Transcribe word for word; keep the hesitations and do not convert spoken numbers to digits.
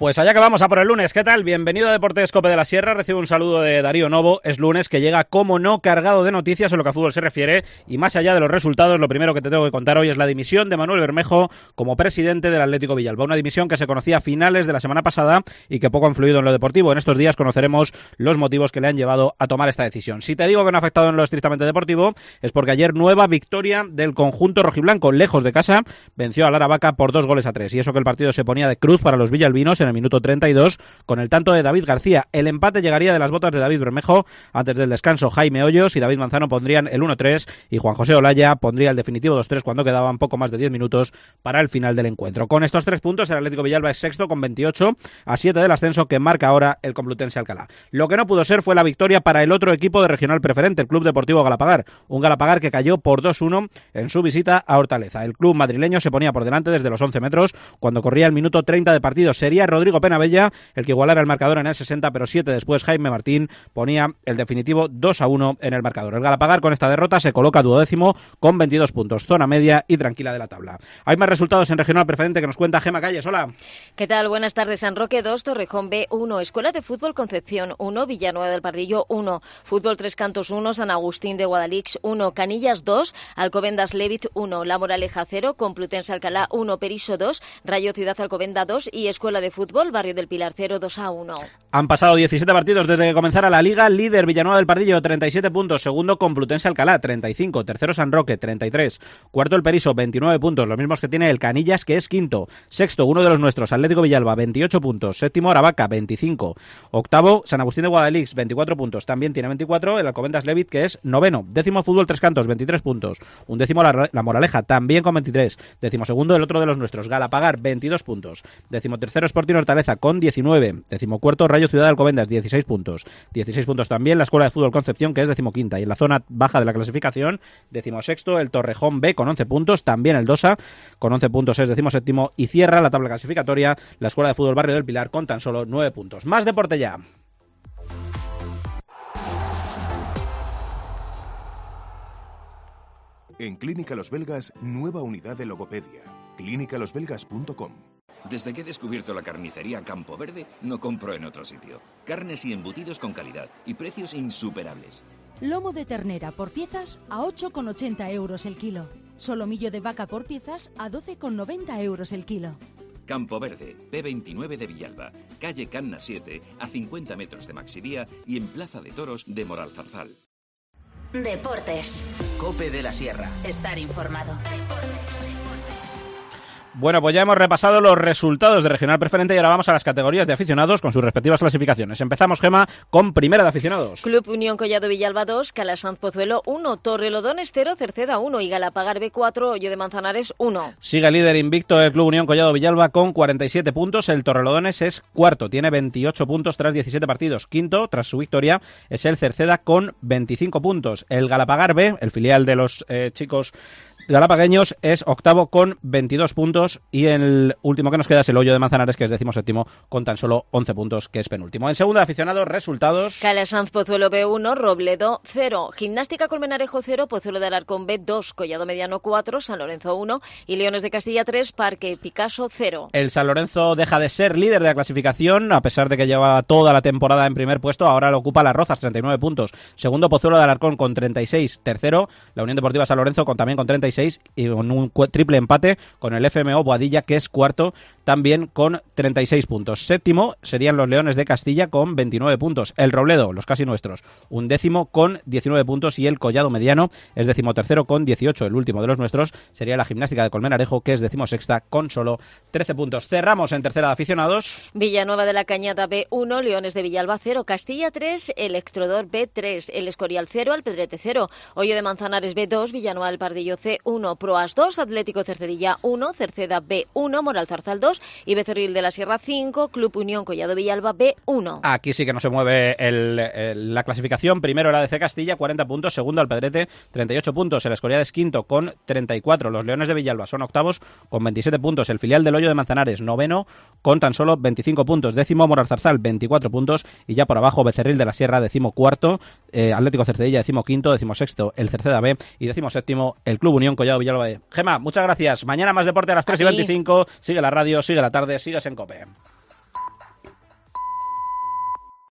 Pues allá que vamos a por el lunes. ¿Qué tal? Bienvenido a Deportes Cope de la Sierra. Recibo un saludo de Darío Novo. Es lunes, que llega, como no, cargado de noticias en lo que a fútbol se refiere. Y más allá de los resultados, lo primero que te tengo que contar hoy es la dimisión de Manuel Bermejo como presidente del Atlético Villalba. Una dimisión que se conocía a finales de la semana pasada y que poco ha influido en lo deportivo. En estos días conoceremos los motivos que le han llevado a tomar esta decisión. Si te digo que no ha afectado en lo estrictamente deportivo, es porque ayer nueva victoria del conjunto rojiblanco. Lejos de casa, venció al Aravaca por dos goles a tres. Y eso que el partido se ponía de cruz para los villalbinos en el minuto treinta y dos, con el tanto de David García. El empate llegaría de las botas de David Bermejo. Antes del descanso, Jaime Hoyos y David Manzano pondrían el uno tres y Juan José Olaya pondría el definitivo dos tres cuando quedaban poco más de diez minutos para el final del encuentro. Con estos tres puntos, el Atlético Villalba es sexto con veintiocho, a siete del ascenso que marca ahora el Complutense Alcalá. Lo que no pudo ser fue la victoria para el otro equipo de regional preferente, el Club Deportivo Galapagar. Un Galapagar que cayó por dos uno en su visita a Hortaleza. El club madrileño se ponía por delante desde los once metros cuando corría el minuto treinta de partido. Sería Rodrigo Penabella el que igualara el marcador en el sesenta, pero siete después Jaime Martín ponía el definitivo dos a uno en el marcador. El Galapagar con esta derrota se coloca duodécimo con veintidós puntos, zona media y tranquila de la tabla. Hay más resultados en regional preferente que nos cuenta Gema Calles. Hola. ¿Qué tal? Buenas tardes. San Roque dos, Torrejón B uno, Escuela de Fútbol Concepción uno, Villanueva del Pardillo uno, Fútbol Tres Cantos uno, San Agustín de Guadalix uno, Canillas dos, Alcobendas Levit uno, La Moraleja cero, Complutense Alcalá uno, Periso dos, Rayo Ciudad Alcobenda dos y Escuela de Fútbol Barrio del Pilar cero, dos a uno. Han pasado diecisiete partidos desde que comenzara la Liga. Líder Villanueva del Pardillo, treinta y siete puntos. Segundo Complutense Alcalá, treinta y cinco. Tercero San Roque, treinta y tres. Cuarto el Periso, veintinueve puntos. Los mismos que tiene el Canillas, que es quinto. Sexto, uno de los nuestros, Atlético Villalba, veintiocho puntos. Séptimo Aravaca, veinticinco. Octavo San Agustín de Guadalix, veinticuatro puntos. También tiene veinticuatro. El Alcobendas Levit, que es noveno. Décimo Fútbol Tres Cantos, veintitrés puntos. Un décimo la, la Moraleja, también con veintitrés. Décimo segundo el otro de los nuestros, Galapagar, veintidós puntos. Décimo tercero Sporting Hortaleza, con diecinueve. Décimo cuarto Rayo Ciudad de Alcobendas, dieciséis puntos. dieciséis puntos también la Escuela de Fútbol Concepción, que es decimoquinta. Y en la zona baja de la clasificación, decimosexto el Torrejón B con once puntos. También el Dosa con once puntos es decimoséptimo. Y cierra la tabla clasificatoria la Escuela de Fútbol Barrio del Pilar con tan solo nueve puntos. Más deporte ya. En Clínica Los Belgas, nueva unidad de logopedia. clínica los belgas punto com. Desde que he descubierto la carnicería Campo Verde, no compro en otro sitio. Carnes y embutidos con calidad y precios insuperables. Lomo de ternera por piezas a ocho con ochenta euros el kilo. Solomillo de vaca por piezas a doce con noventa euros el kilo. Campo Verde, P veintinueve de Villalba, calle Canna siete, a cincuenta metros de Maxidía y en Plaza de Toros de Moralzarzal. Deportes. Cope de la Sierra. Estar informado. Bueno, pues ya hemos repasado los resultados de regional preferente y ahora vamos a las categorías de aficionados con sus respectivas clasificaciones. Empezamos, Gema, con primera de aficionados. Club Unión Collado Villalba dos, Calasanz Pozuelo uno, Torrelodones cero, Cerceda uno y Galapagar B cuatro, Hoyo de Manzanares uno. Sigue líder invicto el Club Unión Collado Villalba con cuarenta y siete puntos. El Torrelodones es cuarto, tiene veintiocho puntos tras diecisiete partidos. Quinto, tras su victoria, es el Cerceda con veinticinco puntos. El Galapagar B, el filial de los eh, chicos galapagueños, es octavo con veintidós puntos y el último que nos queda es el Hoyo de Manzanares, que es decimoséptimo con tan solo once puntos, que es penúltimo. En segunda de aficionados, resultados. Calasanz Pozuelo B uno, Robledo cero, Gimnástica Colmenarejo cero, Pozuelo de Alarcón B dos, Collado Mediano cuatro, San Lorenzo uno y Leones de Castilla tres, Parque Picasso cero. El San Lorenzo deja de ser líder de la clasificación, a pesar de que lleva toda la temporada en primer puesto, ahora lo ocupa Las Rozas, treinta y nueve puntos. Segundo, Pozuelo de Alarcón con treinta y seis. Tercero, la Unión Deportiva San Lorenzo con, también con treinta y seis y con un triple empate con el F M O Boadilla, que es cuarto, también con treinta y seis puntos. Séptimo serían los Leones de Castilla con veintinueve puntos. El Robledo, los casi nuestros, un décimo con diecinueve puntos y el Collado Mediano es decimotercero con dieciocho. El último de los nuestros sería la Gimnástica de Colmenarejo, que es decimosexta con solo trece puntos. Cerramos en tercera de aficionados. Villanueva de la Cañada B uno, Leones de Villalba cero, Castilla tres, Electrodor B tres, El Escorial cero, Alpedrete cero, Hoyo de Manzanares B dos, Villanueva del Pardillo C uno, Proas dos, Atlético Cercedilla uno, Cerceda B uno, Moralzarzal dos y Becerril de la Sierra cinco, Club Unión Collado Villalba B uno. Aquí sí que no se mueve el, el, la clasificación. Primero el A D C Castilla, cuarenta puntos. Segundo Alpedrete, treinta y ocho puntos. El Escorial es quinto con treinta y cuatro. Los Leones de Villalba son octavos con veintisiete puntos. El filial del Hoyo de Manzanares, noveno con tan solo veinticinco puntos. Décimo Moralzarzal, veinticuatro puntos. Y ya por abajo Becerril de la Sierra, décimo cuarto. Eh, Atlético Cercedilla, décimo quinto. Décimo sexto el Cerceda B. Y décimo séptimo el Club Unión Collado Villalba B. Gema, muchas gracias. Mañana más deporte a las tres y veinticinco. Sigue la radio, sigue la tarde, sigues en COPE.